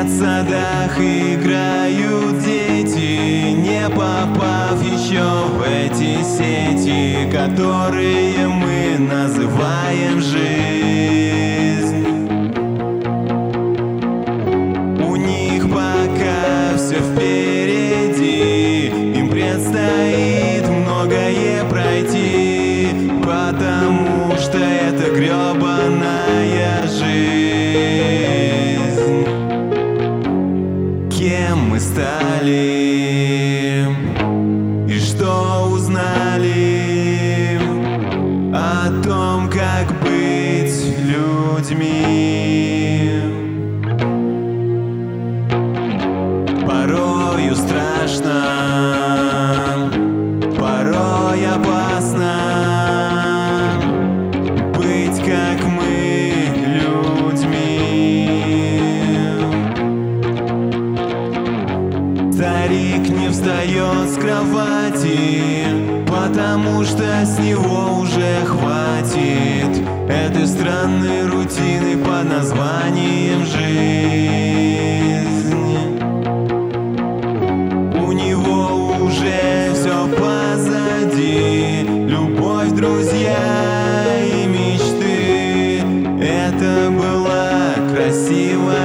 детсадах играют дети, не попав еще в эти сети, которые мы называем жизнь. У них пока все впереди, им предстоит многое пройти, потому что это гребаная жизнь. Кем мы стали и что узнали о том, как быть людьми? Порою страшно, порой опасно быть как мы людьми. Старик не встает с кровати, потому что с него уже хватит этой странной рутины под названием жизнь. У него уже все позади, любовь, друзья и мечты. Это была красивая